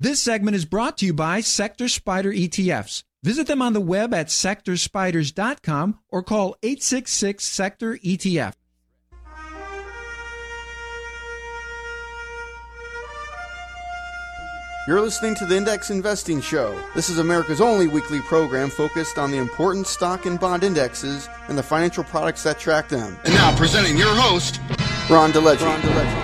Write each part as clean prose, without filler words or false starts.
This segment is brought to you by Sector Spider ETFs. Visit them on the web at sectorspiders.com or call 866-SECTOR-ETF. You're listening to the Index Investing Show. This is America's only weekly program focused on the important stock and bond indexes and the financial products that track them. And now presenting your host, Ron DeLegge.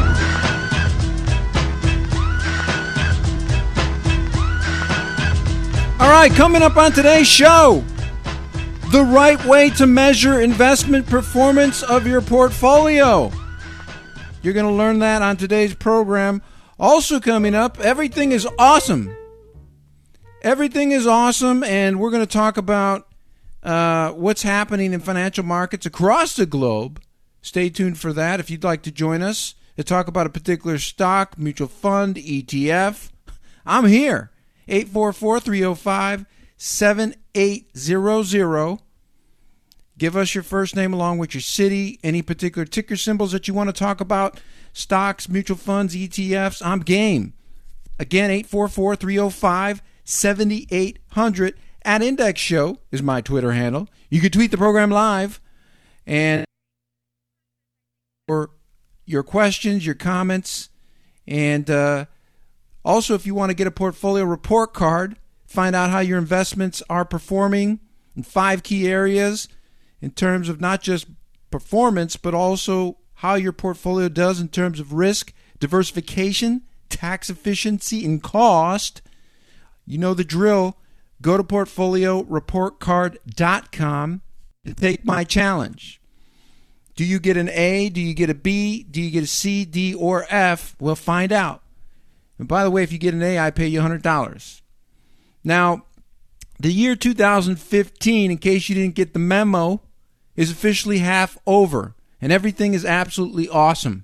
All right, coming up on today's show, the right way to measure investment performance of your portfolio. You're going to learn that on today's program. Also coming up, everything is awesome. Everything is awesome, and we're going to talk about what's happening in financial markets across the globe. Stay tuned for that if you'd like to join us to talk about a particular stock, mutual fund, ETF. I'm here. 844-305-7800. Give us your first name along with your city, any particular ticker symbols that you want to talk about, stocks, mutual funds, ETFs. I'm game. Again, 844-305-7800. At Index Show is my Twitter handle. You can tweet the program live. And for your questions, your comments, and also, if you want to get a portfolio report card, find out how your investments are performing in 5 key areas in terms of not just performance, but also how your portfolio does in terms of risk, diversification, tax efficiency, and cost. You know the drill. Go to portfolioreportcard.com and take my challenge. Do you get an A? Do you get a B? Do you get a C, D, or F? We'll find out. And by the way, if you get an A, I pay you $100. Now, the year 2015, in case you didn't get the memo, is officially half over, and everything is absolutely awesome.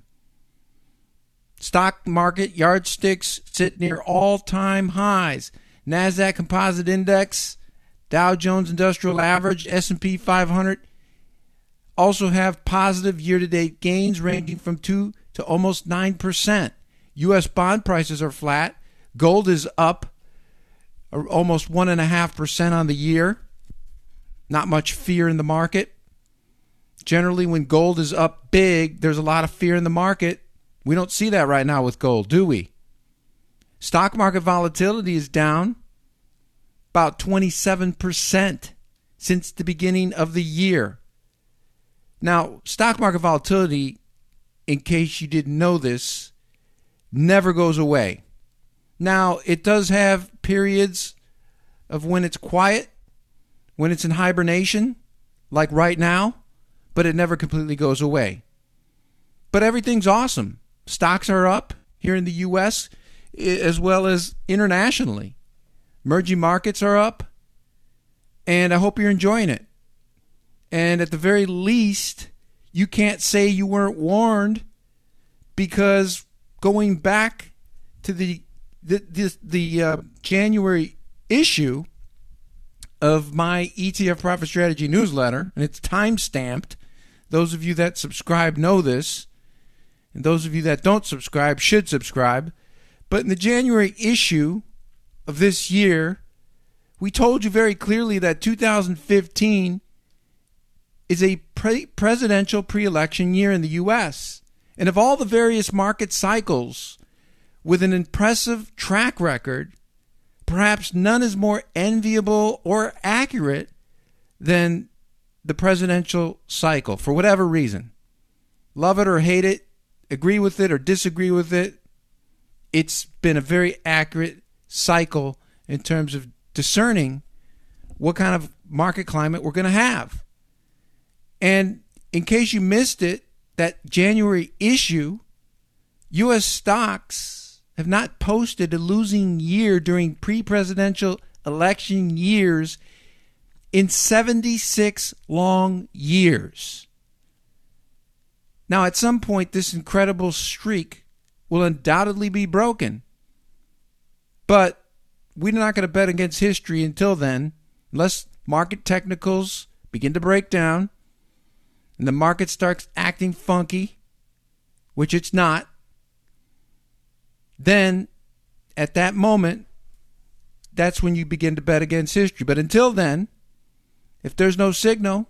Stock market yardsticks sit near all-time highs. NASDAQ Composite Index, Dow Jones Industrial Average, S&P 500 also have positive year-to-date gains ranging from 2 to almost 9%. U.S. bond prices are flat. Gold is up almost 1.5% on the year. Not much fear in the market. Generally, when gold is up big, there's a lot of fear in the market. We don't see that right now with gold, do we? Stock market volatility is down about 27% since the beginning of the year. Now, stock market volatility, in case you didn't know this, never goes away. Now, it does have periods of when it's quiet, when it's in hibernation, like right now, but it never completely goes away. But everything's awesome. Stocks are up here in the U.S. as well as internationally. Emerging markets are up, and I hope you're enjoying it. And at the very least, you can't say you weren't warned, because going back to the January issue of my ETF Profit Strategy newsletter, and it's time-stamped. Those of you that subscribe know this, and those of you that don't subscribe should subscribe. But in the January issue of this year, we told you very clearly that 2015 is a presidential pre-election year in the U.S., and of all the various market cycles with an impressive track record, perhaps none is more enviable or accurate than the presidential cycle, for whatever reason. Love it or hate it, agree with it or disagree with it, it's been a very accurate cycle in terms of discerning what kind of market climate we're going to have. And in case you missed it, that January issue, U.S. stocks have not posted a losing year during pre-presidential election years in 76 long years. Now, at some point, this incredible streak will undoubtedly be broken. But we're not going to bet against history until then, unless market technicals begin to break down and the market starts acting funky, which it's not. Then at that moment, that's when you begin to bet against history. But until then, if there's no signal,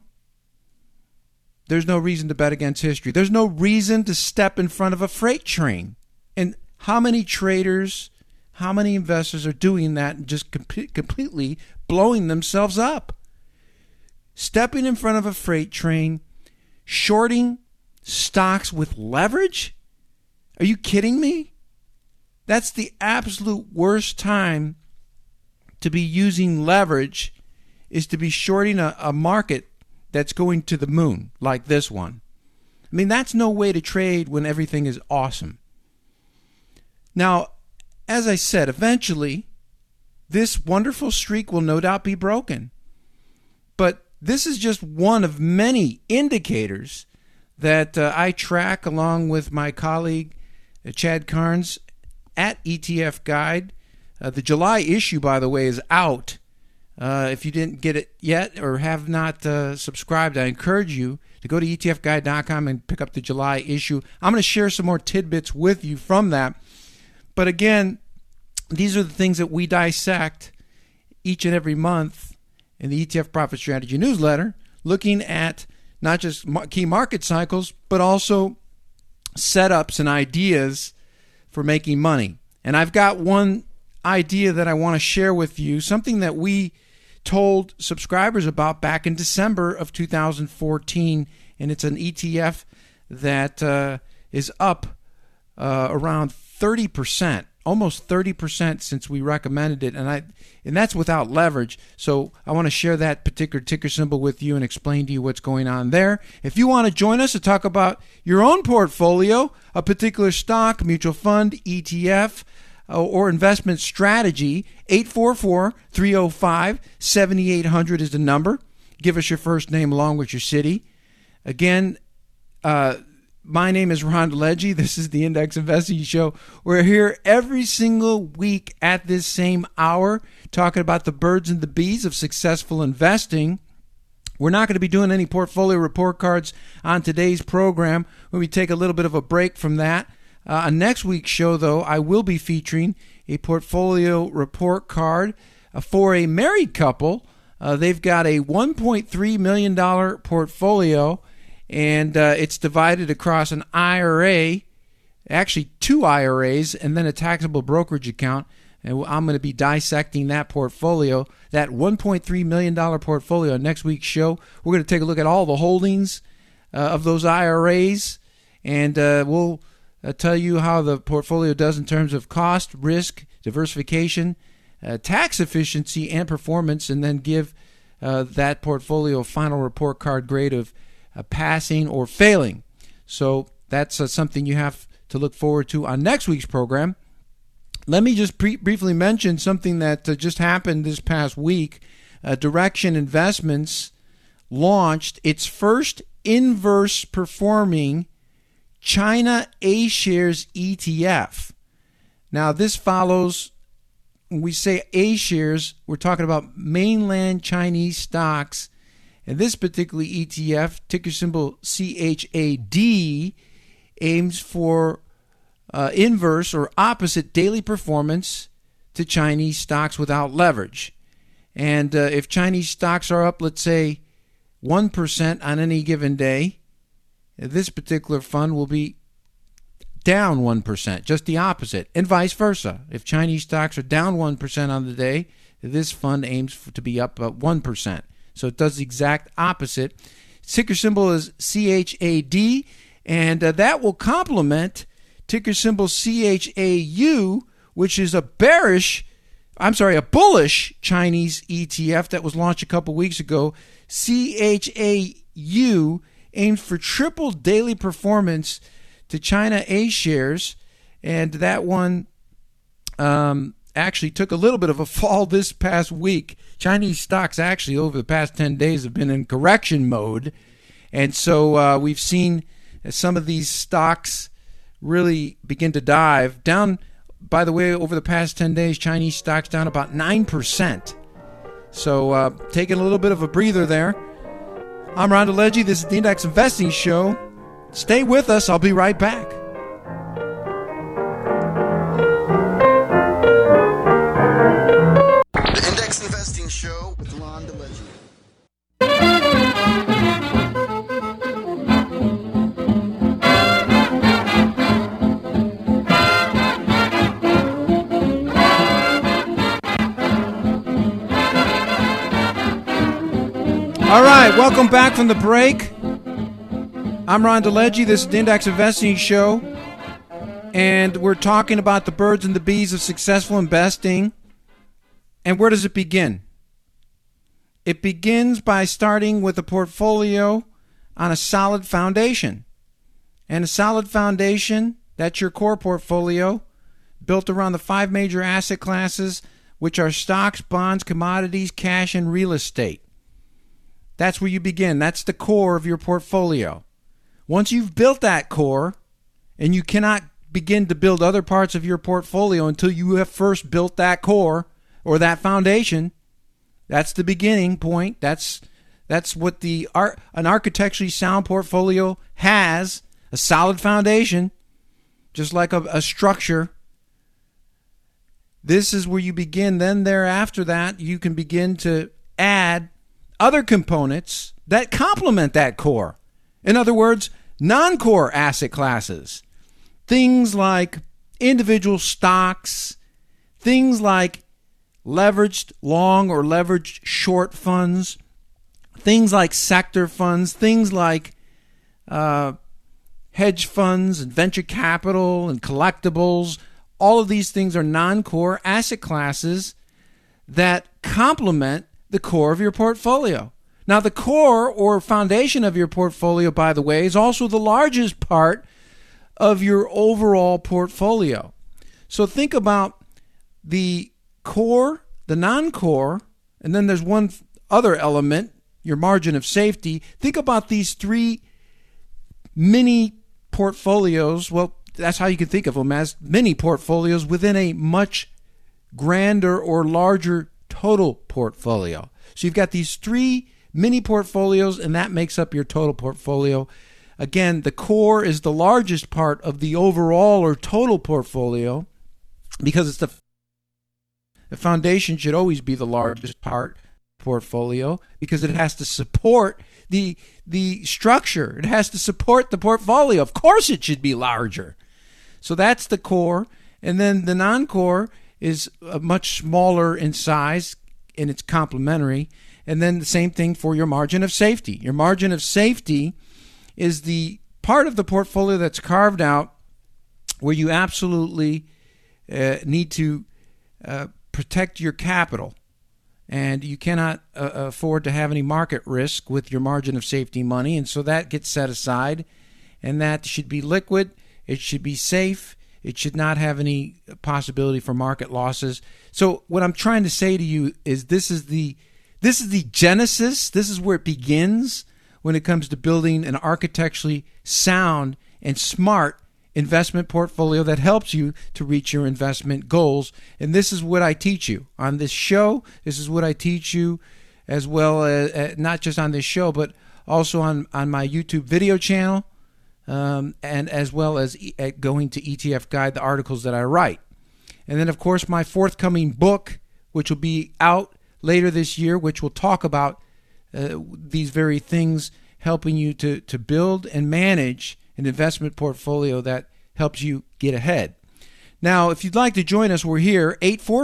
there's no reason to bet against history. There's no reason to step in front of a freight train. And how many traders, how many investors are doing that and just completely blowing themselves up? Stepping in front of a freight train, shorting stocks with leverage? Are you kidding me? That's the absolute worst time to be using leverage, is to be shorting a market that's going to the moon like this one. I mean, that's no way to trade when everything is awesome. Now, as I said, eventually, this wonderful streak will no doubt be broken. But this is just one of many indicators that I track along with my colleague, Chad Carnes, at ETF Guide. The July issue, by the way, is out. If you didn't get it yet or have not subscribed, I encourage you to go to etfguide.com and pick up the July issue. I'm going to share some more tidbits with you from that. But again, these are the things that we dissect each and every month in the ETF Profit Strategy newsletter, looking at not just key market cycles, but also setups and ideas for making money. And I've got one idea that I want to share with you, something that we told subscribers about back in December of 2014, and it's an ETF that is up around 30%, almost 30% since we recommended it, and that's without leverage. So I want to share that particular ticker symbol with you and explain to you what's going on there. If you want to join us to talk about your own portfolio, a particular stock, mutual fund, ETF, or investment strategy, 844-305-7800 is the number. Give us your first name along with your city. Again, my name is Ron DeLegge. This is the Index Investing Show. We're here every single week at this same hour talking about the birds and the bees of successful investing. We're not going to be doing any portfolio report cards on today's program. When we take a little bit of a break from that. On next week's show, though, I will be featuring a portfolio report card for a married couple. They've got a $1.3 million portfolio, and it's divided across an IRA, actually 2 IRAs, and then a taxable brokerage account. And I'm going to be dissecting that portfolio, that $1.3 million portfolio on next week's show. We're going to take a look at all the holdings of those IRAs, and we'll tell you how the portfolio does in terms of cost, risk, diversification, tax efficiency, and performance, and then give that portfolio a final report card grade of passing or failing. So that's something you have to look forward to on next week's program. Let me just briefly mention something that just happened this past week. Direction Investments launched its first inverse performing China A-shares ETF. Now, this follows, when we say A-shares, we're talking about mainland Chinese stocks. And this particular ETF, ticker symbol CHAD, aims for inverse or opposite daily performance to Chinese stocks without leverage. And if Chinese stocks are up, let's say, 1% on any given day, this particular fund will be down 1%, just the opposite, and vice versa. If Chinese stocks are down 1% on the day, this fund aims to be up 1%. So it does the exact opposite. Ticker symbol is CHAD, and that will complement ticker symbol CHAU, which is a bullish Chinese ETF that was launched a couple weeks ago. CHAU aims for triple daily performance to China A-shares, and that one actually took a little bit of a fall this past week. Chinese stocks actually over the past 10 days have been in correction mode, and so we've seen some of these stocks really begin to dive down. By the way, over the past 10 days, Chinese stocks down about 9%. So taking a little bit of a breather there. I'm Ron DeLegge. This is the Index Investing Show. Stay with us. I'll be right back. All right, welcome back from the break. I'm Ron DeLegge. This is the Index Investing Show, and we're talking about the birds and the bees of successful investing. And where does it begin? It begins by starting with a portfolio on a solid foundation. And a solid foundation, that's your core portfolio, built around the 5 major asset classes, which are stocks, bonds, commodities, cash, and real estate. That's where you begin. That's the core of your portfolio. Once you've built that core, and you cannot begin to build other parts of your portfolio until you have first built that core or that foundation, that's the beginning point. That's what an architecturally sound portfolio has, a solid foundation, just like a structure. This is where you begin. Then thereafter that, you can begin to add other components that complement that core. In other words, non-core asset classes. Things like individual stocks, things like leveraged long or leveraged short funds, things like sector funds, things like hedge funds and venture capital and collectibles. All of these things are non-core asset classes that complement the core of your portfolio. Now, the core or foundation of your portfolio, by the way, is also the largest part of your overall portfolio. So think about the core, the non-core, and then there's one other element, your margin of safety. Think about these 3 mini portfolios. Well, that's how you can think of them, as mini portfolios within a much grander or larger total portfolio. So you've got these 3 mini portfolios, and that makes up your total portfolio. Again, the core is the largest part of the overall or total portfolio because it's the foundation should always be the largest part of the portfolio because it has to support the structure. It has to support the portfolio. Of course it should be larger. So that's the core. And then the non-core is much smaller in size, and it's complementary. And then the same thing for your margin of safety. Your margin of safety is the part of the portfolio that's carved out where you absolutely need to protect your capital. And you cannot afford to have any market risk with your margin of safety money. And so that gets set aside. And that should be liquid. It should be safe. It should not have any possibility for market losses. So what I'm trying to say to you is this is the genesis. This is where it begins when it comes to building an architecturally sound and smart investment portfolio that helps you to reach your investment goals. And this is what I teach you on this show. This is what I teach you as well as not just on this show, but also on my YouTube video channel. And as well as going to ETF Guide, the articles that I write. And then, of course, my forthcoming book, which will be out later this year, which will talk about these very things, helping you to build and manage an investment portfolio that helps you get ahead. Now, if you'd like to join us, we're here.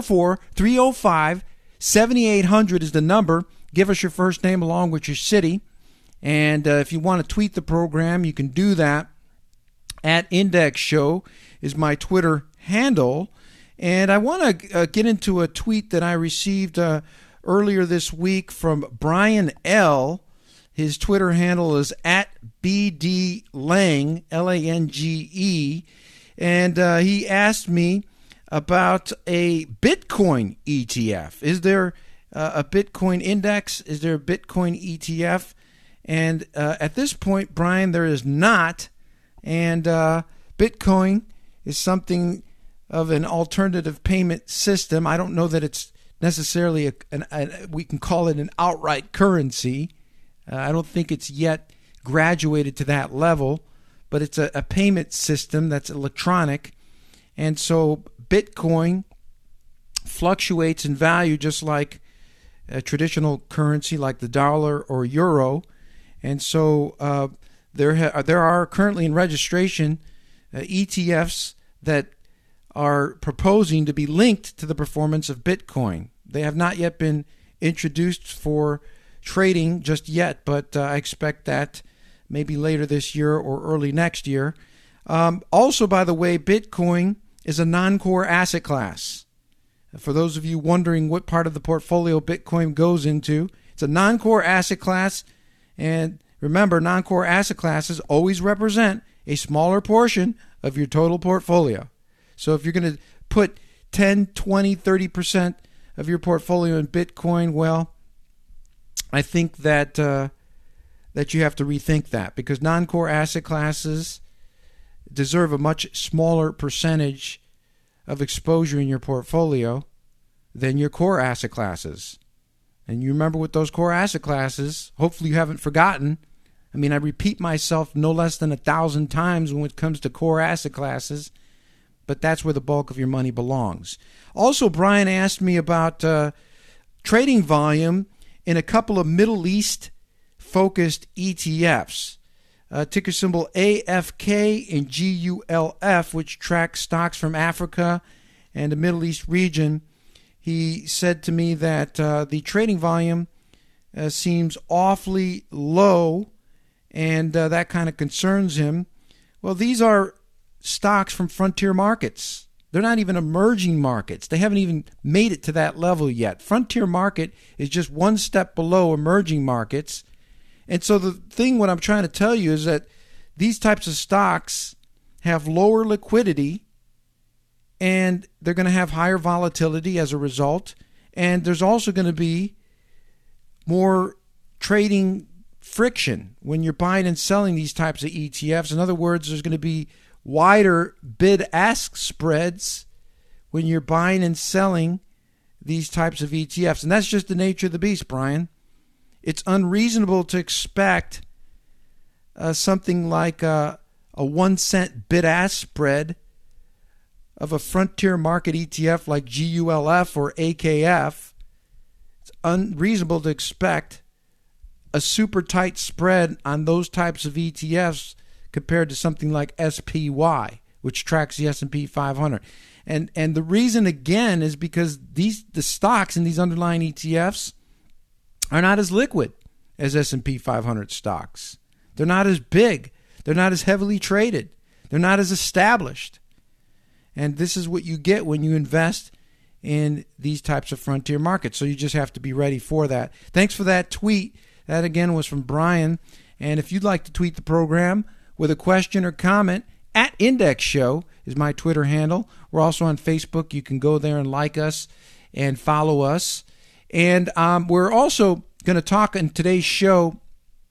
844-305-7800 is the number. Give us your first name along with your city. And if you want to tweet the program, you can do that. At Index Show is my Twitter handle. And I want to get into a tweet that I received earlier this week from Brian L. His Twitter handle is at BD Lange, Lange. And he asked me about a Bitcoin ETF. Is there a Bitcoin index? Is there a Bitcoin ETF? And at this point, Brian, there is not. And Bitcoin is something of an alternative payment system. I don't know that it's necessarily we can call it an outright currency. I don't think it's yet graduated to that level, but it's a payment system that's electronic. And so Bitcoin fluctuates in value just like a traditional currency like the dollar or euro. And so there are currently in registration ETFs that are proposing to be linked to the performance of Bitcoin. They have not yet been introduced for trading just yet, but I expect that maybe later this year or early next year. Also, by the way, Bitcoin is a non-core asset class. For those of you wondering what part of the portfolio Bitcoin goes into, it's a non-core asset class. And remember, non-core asset classes always represent a smaller portion of your total portfolio. So if you're going to put 10, 20, 30% of your portfolio in Bitcoin, well, I think that that you have to rethink that, because non-core asset classes deserve a much smaller percentage of exposure in your portfolio than your core asset classes. And you remember what those core asset classes, hopefully you haven't forgotten. I mean, I repeat myself no less than 1,000 times when it comes to core asset classes, but that's where the bulk of your money belongs. Also, Brian asked me about trading volume in a couple of Middle East-focused ETFs. Ticker symbol AFK and GULF, which tracks stocks from Africa and the Middle East region. He said to me that the trading volume seems awfully low, and that kind of concerns him. Well, these are stocks from frontier markets. They're not even emerging markets. They haven't even made it to that level yet. Frontier market is just one step below emerging markets. And so what I'm trying to tell you is that these types of stocks have lower liquidity, and they're going to have higher volatility as a result. And there's also going to be more trading friction when you're buying and selling these types of ETFs. In other words, there's going to be wider bid-ask spreads when you're buying and selling these types of ETFs. And that's just the nature of the beast, Brian. It's unreasonable to expect something like a 1 cent bid-ask spread of a frontier market ETF like GULF or AKF. It's unreasonable to expect a super tight spread on those types of ETFs compared to something like SPY, which tracks the S&P 500. And the reason, again, is because the stocks in these underlying ETFs are not as liquid as S&P 500 stocks. They're not as big. They're not as heavily traded. They're not as established. And this is what you get when you invest in these types of frontier markets. So you just have to be ready for that. Thanks for that tweet. That, again, was from Brian. And if you'd like to tweet the program with a question or comment, @IndexShow is my Twitter handle. We're also on Facebook. You can go there and like us and follow us. And we're also going to talk in today's show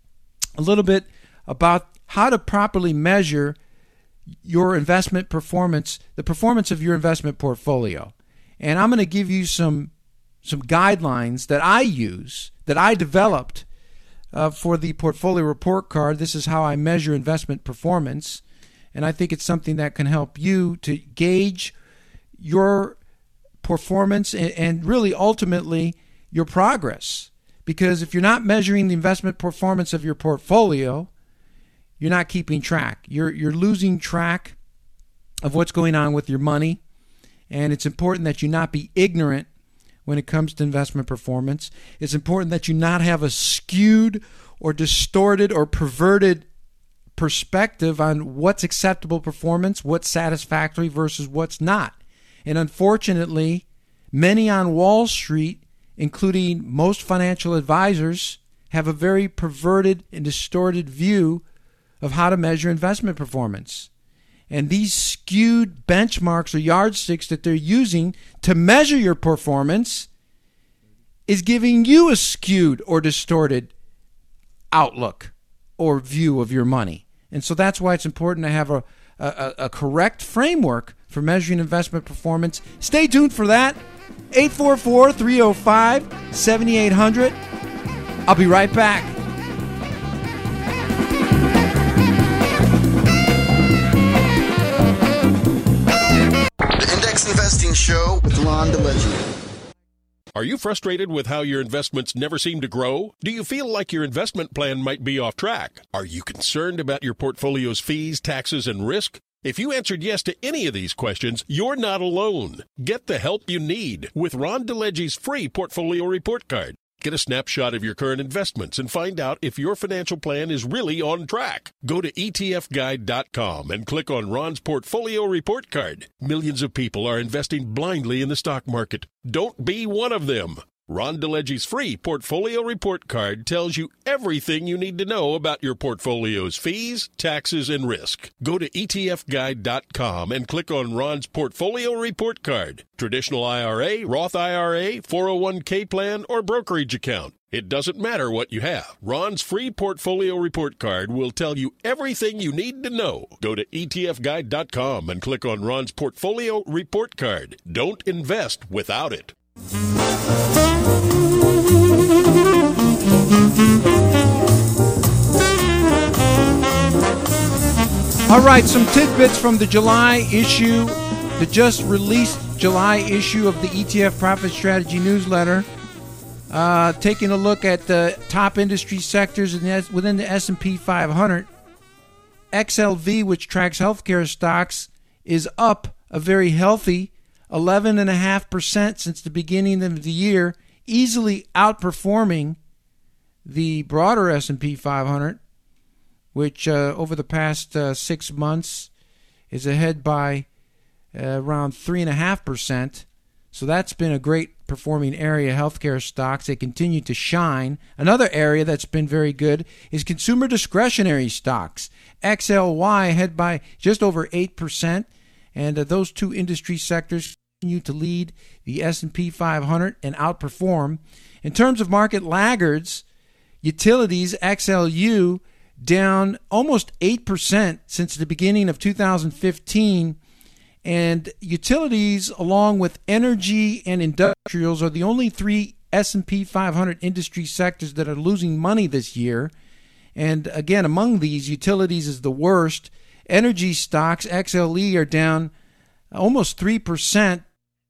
a little bit about how to properly measure your investment performance, the performance of your investment portfolio. And I'm going to give you some guidelines that I use, that I developed for the portfolio report card. This is how I measure investment performance. And I think it's something that can help you to gauge your performance and really ultimately your progress. Because if you're not measuring the investment performance of your portfolio, you're not keeping track. You're losing track of what's going on with your money. And it's important that you not be ignorant when it comes to investment performance. It's important that you not have a skewed or distorted or perverted perspective on what's acceptable performance, what's satisfactory versus what's not. And unfortunately, many on Wall Street, including most financial advisors, have a very perverted and distorted view of how to measure investment performance. And these skewed benchmarks or yardsticks that they're using to measure your performance is giving you a skewed or distorted outlook or view of your money. And so that's why it's important to have a correct framework for measuring investment performance. Stay tuned for that. 844-305-7800. I'll be right back. The Index Investing Show with Ron DeLegge. Are you frustrated with how your investments never seem to grow? Do you feel like your investment plan might be off track? Are you concerned about your portfolio's fees, taxes, and risk? If you answered yes to any of these questions, you're not alone. Get the help you need with Ron DeLegge's free portfolio report card. Get a snapshot of your current investments and find out if your financial plan is really on track. Go to etfguide.com and click on Ron's Portfolio Report Card. Millions of people are investing blindly in the stock market. Don't be one of them. Ron DeLegge's free Portfolio Report Card tells you everything you need to know about your portfolio's fees, taxes, and risk. Go to etfguide.com and click on Ron's Portfolio Report Card. Traditional IRA, Roth IRA, 401k plan, or brokerage account. It doesn't matter what you have. Ron's free Portfolio Report Card will tell you everything you need to know. Go to etfguide.com and click on Ron's Portfolio Report Card. Don't invest without it. All right, some tidbits from the July issue, the just released July issue of the ETF Profit Strategy newsletter. Taking a look at the top industry sectors within the S&P 500. XLV, which tracks healthcare stocks, is up a very healthy 11.5% since the beginning of the year, easily outperforming the broader S&P 500, which over the past 6 months is ahead by around 3.5%. So that's been a great performing area, healthcare stocks. They continue to shine. Another area that's been very good is consumer discretionary stocks. XLY ahead by just over 8%. And those two industry sectors continue to lead the S&P 500 and outperform. In terms of market laggards, utilities, XLU, down almost 8% since the beginning of 2015. And utilities, along with energy and industrials, are the only three S&P 500 industry sectors that are losing money this year. And again, among these, utilities is the worst. Energy stocks, XLE, are down almost 3%.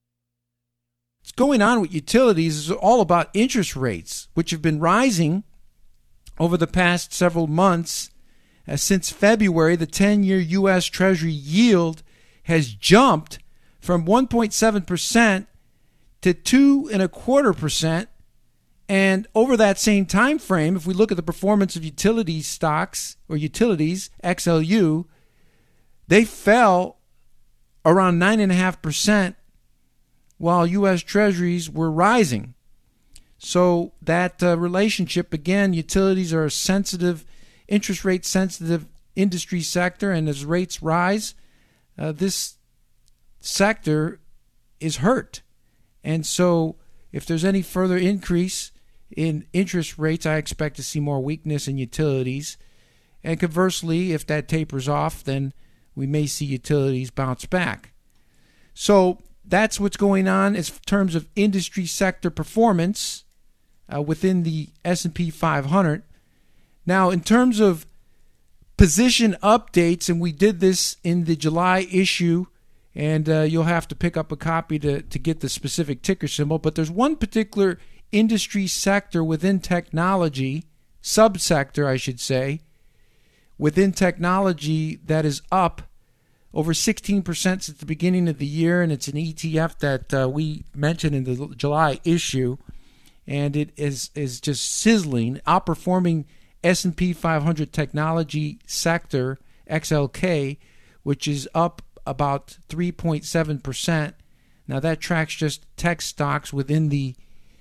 What's going on with utilities is all about interest rates, which have been rising over the past several months. Since February, the 10-year U.S. Treasury yield has jumped from 1.7% to 2.25%. And over that same time frame, if we look at the performance of utility stocks or utilities, XLU, they fell around 9.5%, while U.S. Treasuries were rising. So that relationship, again, utilities are a sensitive, interest rate sensitive industry sector, and as rates rise, this sector is hurt. And so if there's any further increase in interest rates, I expect to see more weakness in utilities. And conversely, if that tapers off, then we may see utilities bounce back. So that's what's going on in terms of industry sector performance within the S&P 500. Now, in terms of position updates, and we did this in the July issue, and you'll have to pick up a copy to get the specific ticker symbol, but there's one particular industry sector within technology, subsector I should say, within technology that is up over 16% since the beginning of the year, and it's an ETF that we mentioned in the July issue, and it is just sizzling, outperforming S&P 500 technology sector, XLK, which is up about 3.7%. Now that tracks just tech stocks within the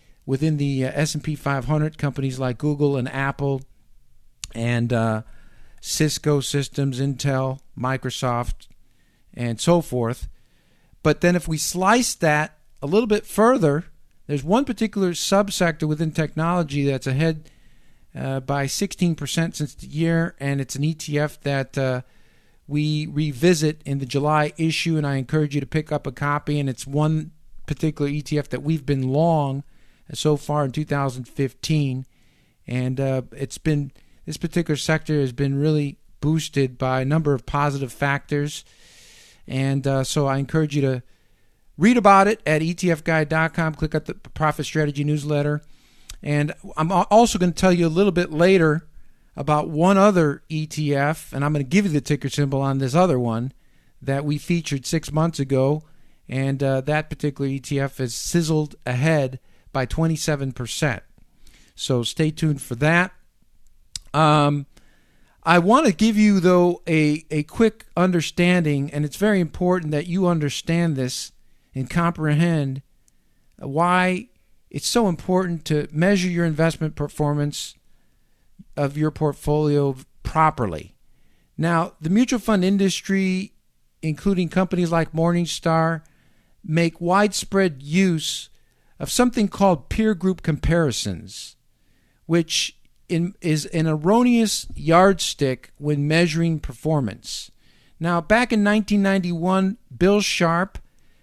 S&P 500, companies like Google and Apple and Cisco Systems, Intel, Microsoft, and so forth. But then if we slice that a little bit further, there's one particular subsector within technology that's ahead by 16% since the year, and it's an ETF that we revisit in the July issue, and I encourage you to pick up a copy. And it's one particular ETF that we've been long so far in 2015, and this particular sector has been really boosted by a number of positive factors. And so I encourage you to read about it at etfguide.com. Click at the Profit Strategy newsletter. And I'm also going to tell you a little bit later about one other ETF, and I'm going to give you the ticker symbol on this other one that we featured 6 months ago. And that particular ETF has sizzled ahead by 27%. So stay tuned for that. I want to give you, though, a quick understanding, and it's very important that you understand this and comprehend why it's so important to measure your investment performance of your portfolio properly. Now, the mutual fund industry, including companies like Morningstar, make widespread use of something called peer group comparisons, which is an erroneous yardstick when measuring performance. Now, back in 1991, Bill Sharpe,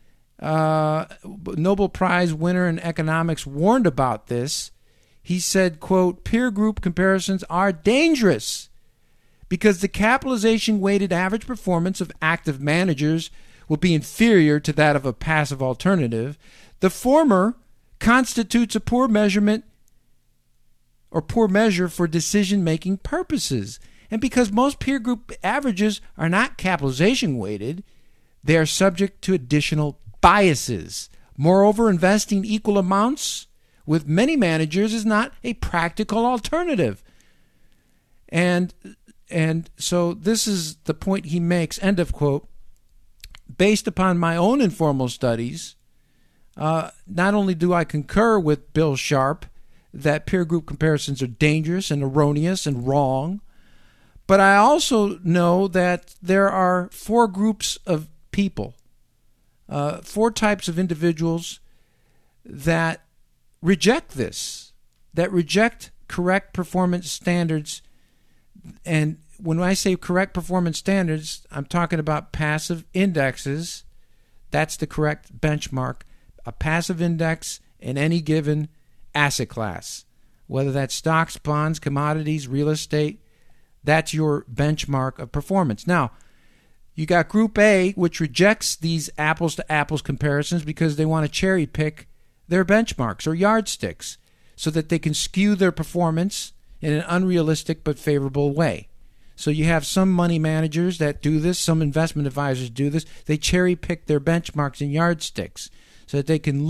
Nobel Prize winner in economics, warned about this. He said, quote, peer group comparisons are dangerous because the capitalization-weighted average performance of active managers will be inferior to that of a passive alternative. The former constitutes a poor measurement or poor measure for decision-making purposes. And because most peer group averages are not capitalization-weighted, they are subject to additional biases. Moreover, investing equal amounts with many managers is not a practical alternative. And so this is the point he makes, end of quote. Based upon my own informal studies, not only do I concur with Bill Sharpe that peer group comparisons are dangerous and erroneous and wrong, but I also know that there are four groups of people, four types of individuals that reject this, that reject correct performance standards. And when I say correct performance standards, I'm talking about passive indexes. That's the correct benchmark. A passive index in any given asset class, whether that's stocks, bonds, commodities, real estate, that's your benchmark of performance. Now, you got Group A, which rejects these apples-to-apples comparisons because they want to cherry-pick their benchmarks or yardsticks so that they can skew their performance in an unrealistic but favorable way. So you have some money managers that do this, some investment advisors do this. They cherry-pick their benchmarks and yardsticks so that they can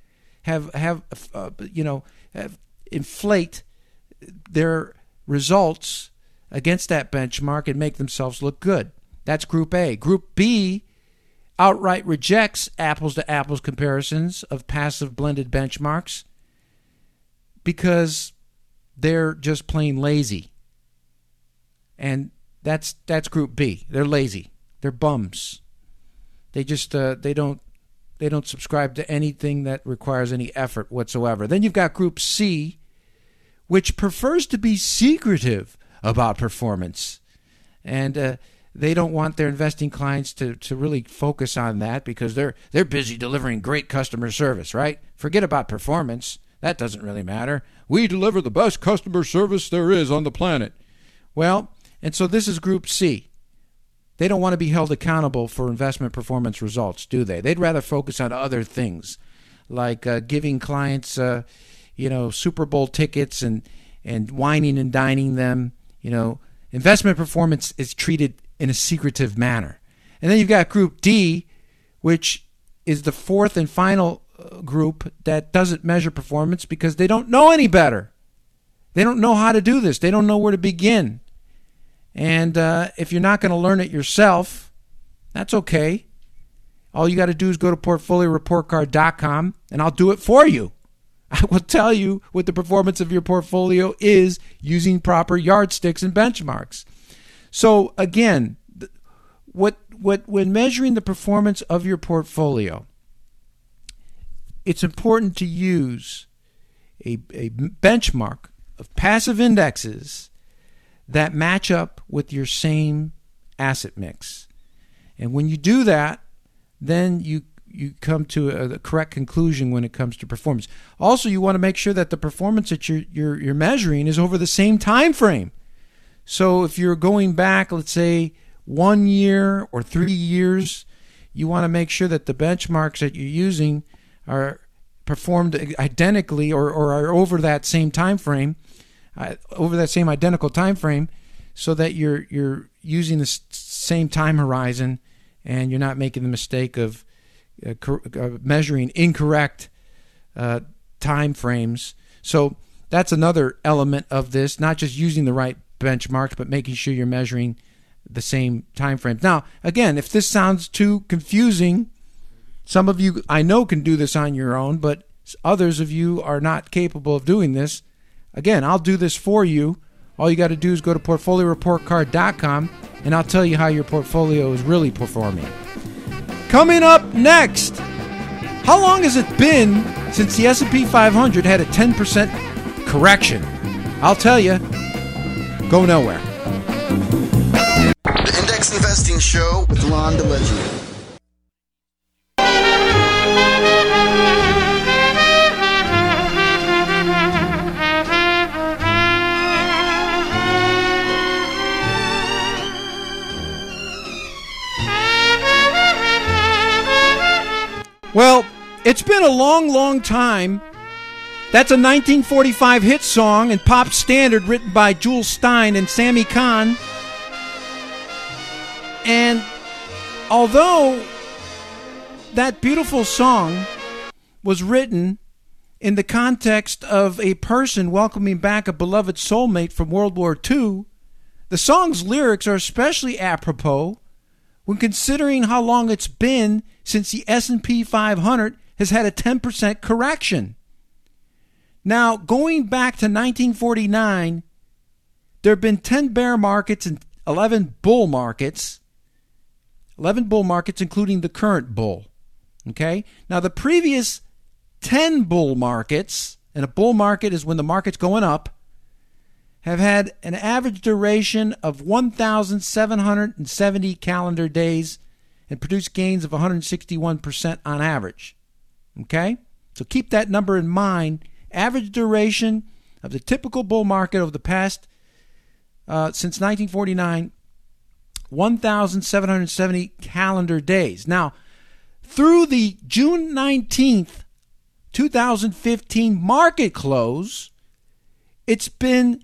inflate their results against that benchmark and make themselves look good. That's Group A. Group B outright rejects apples-to-apples comparisons of passive blended benchmarks because they're just plain lazy. And that's Group B. They're lazy. They're bums. They just they don't subscribe to anything that requires any effort whatsoever. Then you've got Group C, which prefers to be secretive about performance. And they don't want their investing clients to really focus on that because they're busy delivering great customer service, right? Forget about performance. That doesn't really matter. We deliver the best customer service there is on the planet. Well, and so this is Group C. They don't want to be held accountable for investment performance results, do they? They'd rather focus on other things, like giving clients, Super Bowl tickets and wining and dining them. Investment performance is treated in a secretive manner. And then you've got Group D, which is the fourth and final group that doesn't measure performance because they don't know any better. They don't know how to do this. They don't know where to begin. And if you're not going to learn it yourself, that's okay. All you got to do is go to PortfolioReportCard.com, and I'll do it for you. I will tell you what the performance of your portfolio is using proper yardsticks and benchmarks. So again, when measuring the performance of your portfolio, it's important to use a benchmark of passive indexes that match up with your same asset mix. And when you do that, then you come to a correct conclusion when it comes to performance. Also, you want to make sure that the performance that you're measuring is over the same time frame. So if you're going back, let's say 1 year or 3 years, you want to make sure that the benchmarks that you're using are performed identically or are over that same time frame, over that same identical time frame, so that you're using the same time horizon and you're not making the mistake of measuring incorrect time frames. So that's another element of this, not just using the right benchmarks, but making sure you're measuring the same time frames. Now, again, if this sounds too confusing, some of you I know can do this on your own, but others of you are not capable of doing this. Again, I'll do this for you. All you got to do is go to PortfolioReportCard.com, and I'll tell you how your portfolio is really performing. Coming up next, how long has it been since the S&P 500 had a 10% correction? I'll tell you. Go nowhere. The Index Investing Show with Lon DeLegio. Well, it's been a long, long time. That's a 1945 hit song and pop standard written by Jules Stein and Sammy Kahn. And although that beautiful song was written in the context of a person welcoming back a beloved soulmate from World War II, the song's lyrics are especially apropos when considering how long it's been since the S&P 500 has had a 10% correction. Now, going back to 1949, there have been 10 bear markets and 11 bull markets. 11 bull markets, including the current bull. Okay? Now, the previous 10 bull markets, and a bull market is when the market's going up, have had an average duration of 1,770 calendar days and produced gains of 161% on average. Okay? So keep that number in mind. Average duration of the typical bull market over the past, since 1949, 1,770 calendar days. Now, through the June 19th, 2015 market close, it's been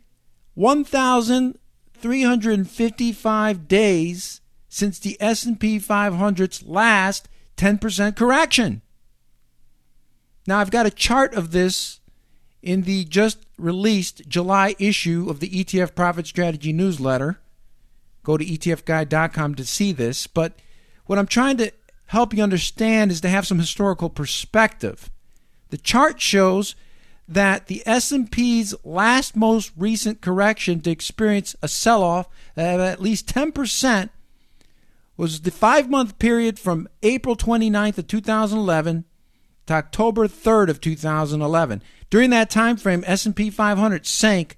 1,355 days since the S&P 500's last 10% correction. Now, I've got a chart of this in the just released July issue of the ETF Profit Strategy newsletter. Go to etfguide.com to see this. But what I'm trying to help you understand is to have some historical perspective. The chart shows that the S&P's last most recent correction to experience a sell-off of at least 10% was the 5-month period from April 29th of 2011 to October 3rd of 2011. During that time frame, S&P 500 sank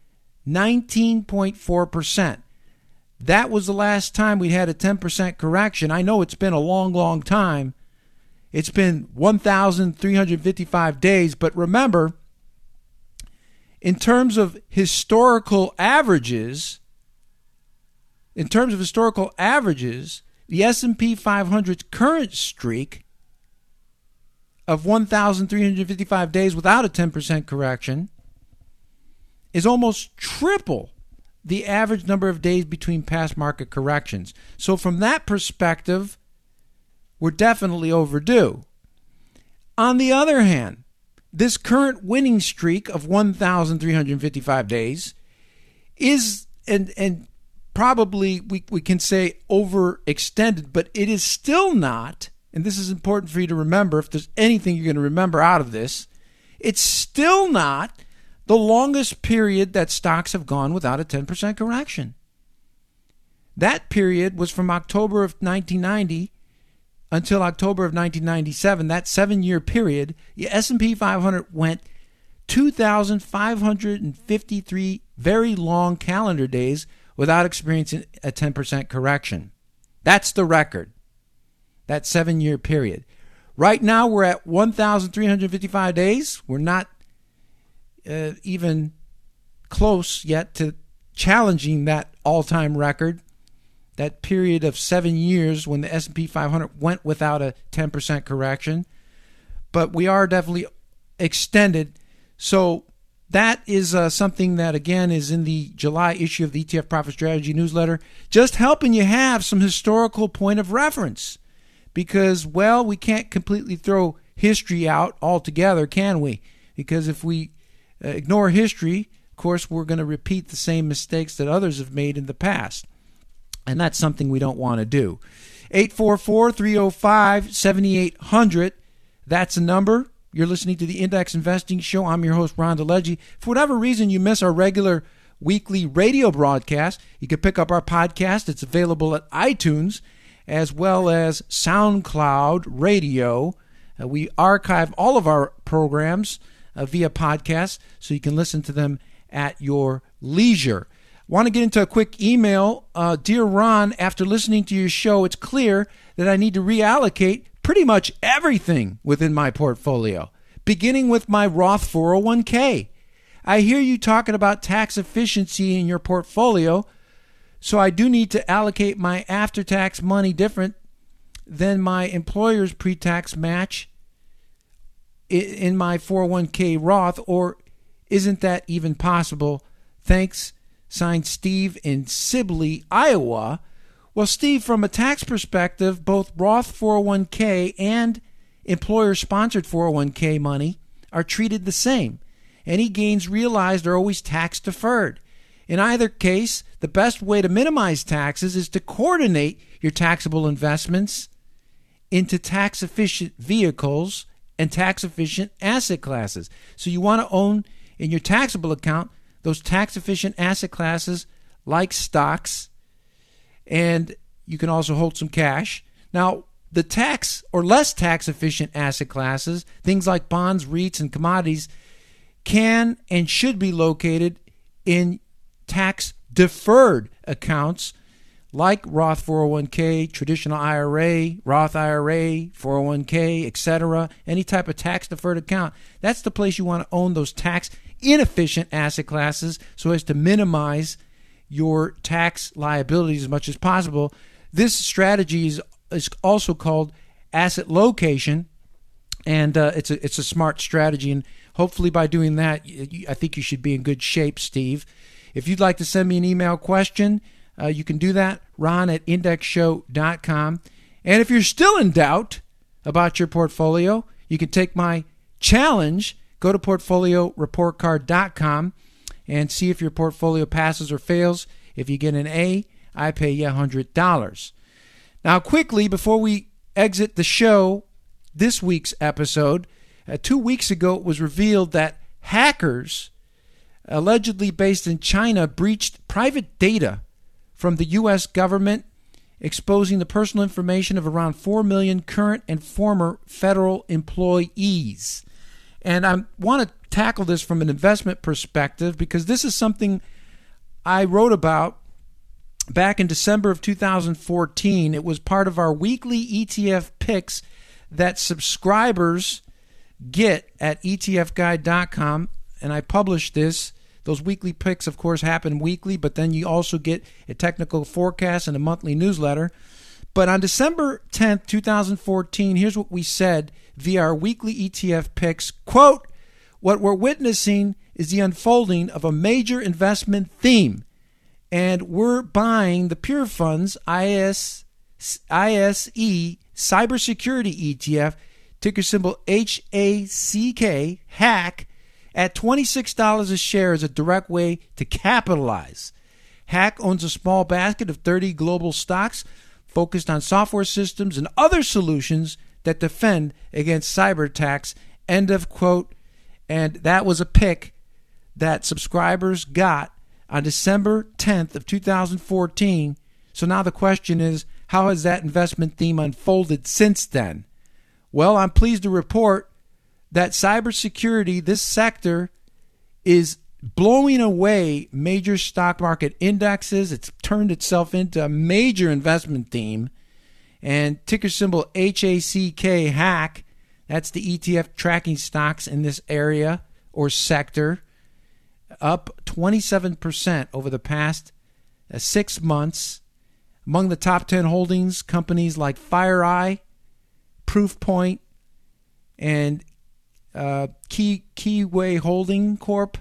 19.4%. That was the last time we had a 10% correction. I know it's been a long, long time. It's been 1,355 days, but remember, in terms of historical averages, the S&P 500's current streak of 1,355 days without a 10% correction is almost triple the average number of days between past market corrections. So from that perspective, we're definitely overdue. On the other hand, this current winning streak of 1,355 days is, and probably we can say overextended, but it is still not, and this is important for you to remember, if there's anything you're going to remember out of this, it's still not the longest period that stocks have gone without a 10% correction. That period was from October of 1990 until October of 1997. That 7-year period, the S&P 500 went 2,553 very long calendar days without experiencing a 10% correction. That's the record. That 7-year period. Right now we're at 1,355 days. We're not even close yet to challenging that all-time record, that period of 7 years when the S&P 500 went without a 10% correction. But we are definitely extended. So that is something that, again, is in the July issue of the ETF Profit Strategy newsletter, just helping you have some historical point of reference. Because, well, we can't completely throw history out altogether, can we? Because if we ignore history, of course, we're going to repeat the same mistakes that others have made in the past. And that's something we don't want to do. 844-305-7800. That's a number. You're listening to the Index Investing Show. I'm your host, Ron DeLegge. For whatever reason you miss our regular weekly radio broadcast, you can pick up our podcast. It's available at iTunes as well as SoundCloud Radio. We archive all of our programs via podcast, so you can listen to them at your leisure. Want to get into a quick email. Dear Ron, after listening to your show, it's clear that I need to reallocate pretty much everything within my portfolio, beginning with my Roth 401k. I hear you talking about tax efficiency in your portfolio, so I do need to allocate my after-tax money different than my employer's pre-tax match in my 401k Roth, or isn't that even possible? Thanks. Signed, Steve in Sibley, Iowa. Well, Steve, from a tax perspective, both Roth 401k and employer-sponsored 401k money are treated the same. Any gains realized are always tax-deferred. In either case, the best way to minimize taxes is to coordinate your taxable investments into tax-efficient vehicles and tax-efficient asset classes. So you want to own in your taxable account those tax-efficient asset classes like stocks, and you can also hold some cash. Now, the tax or less tax-efficient asset classes, things like bonds, REITs, and commodities, can and should be located in tax-deferred accounts like Roth 401k, traditional IRA, Roth IRA, 401k, etc., any type of tax-deferred account. That's the place you want to own those tax-inefficient asset classes so as to minimize your tax liabilities as much as possible. This strategy is also called asset location, and it's a smart strategy, and hopefully by doing that, I think you should be in good shape, Steve. If you'd like to send me an email question, you can do that, ron@indexshow.com. And if you're still in doubt about your portfolio, you can take my challenge. Go to portfolioreportcard.com and see if your portfolio passes or fails. If you get an A, I pay you $100. Now, quickly, before we exit the show, this week's episode, 2 weeks ago, it was revealed that hackers allegedly based in China breached private data from the U.S. government, exposing the personal information of around 4 million current and former federal employees. And I want to tackle this from an investment perspective because this is something I wrote about back in December of 2014. It was part of our weekly ETF picks that subscribers get at etfguide.com, and I published this. Those weekly picks, of course, happen weekly, but then you also get a technical forecast and a monthly newsletter. But on December 10th, 2014, here's what we said via our weekly ETF picks. Quote, what we're witnessing is the unfolding of a major investment theme, and we're buying the Pure Funds ISE Cybersecurity ETF, ticker symbol HACK, HACK, at $26 a share is a direct way to capitalize. HACK owns a small basket of 30 global stocks focused on software systems and other solutions that defend against cyber attacks. End of quote. And that was a pick that subscribers got on December 10th of 2014. So now the question is, how has that investment theme unfolded since then? Well, I'm pleased to report that cybersecurity, this sector, is blowing away major stock market indexes. It's turned itself into a major investment theme. And ticker symbol HACK, HACK, that's the ETF tracking stocks in this area or sector, up 27% over the past 6 months. Among the top 10 holdings, companies like FireEye, Proofpoint, and Keyway Holding Corp,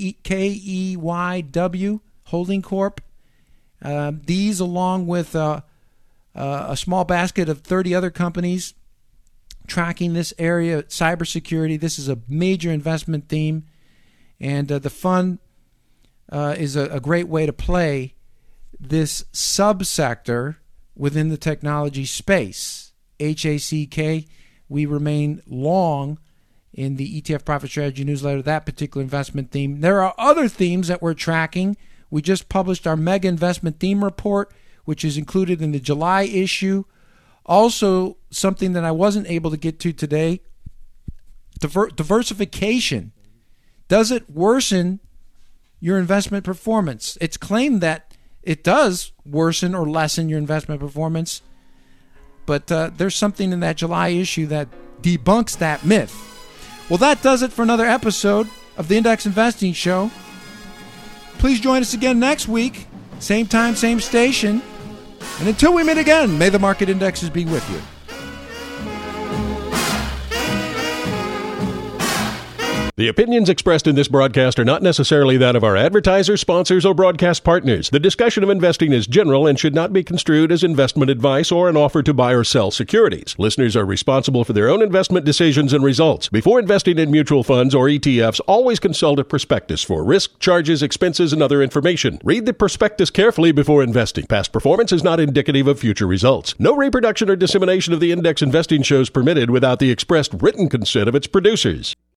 KEYW Holding Corp. These, along with a small basket of 30 other companies tracking this area, cybersecurity. This is a major investment theme, And the fund is a great way to play this subsector within the technology space. HACK, we remain long in the ETF Profit Strategy newsletter, that particular investment theme. There are other themes that we're tracking. We just published our Mega Investment Theme Report, which is included in the July issue. Also, something that I wasn't able to get to today, diversification. Does it worsen your investment performance? It's claimed that it does worsen or lessen your investment performance, but there's something in that July issue that debunks that myth. Well, that does it for another episode of the Index Investing Show. Please join us again next week, same time, same station. And until we meet again, may the market indexes be with you. The opinions expressed in this broadcast are not necessarily that of our advertisers, sponsors, or broadcast partners. The discussion of investing is general and should not be construed as investment advice or an offer to buy or sell securities. Listeners are responsible for their own investment decisions and results. Before investing in mutual funds or ETFs, always consult a prospectus for risk, charges, expenses, and other information. Read the prospectus carefully before investing. Past performance is not indicative of future results. No reproduction or dissemination of the Index Investing Show is permitted without the expressed written consent of its producers.